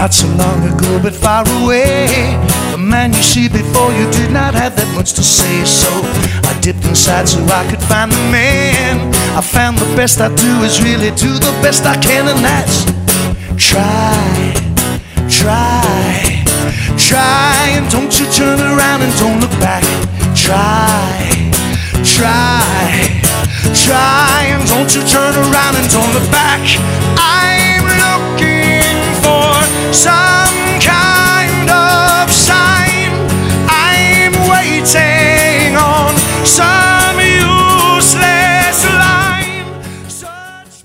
Not so long ago, but far away. The man you see before you did not have that much to say. So I dipped inside so I could find the man. I found the best I do is really do the best I can, and that's try, try, try. And don't you turn around and don't look back. Try, try, try. And don't you turn around and don't look back.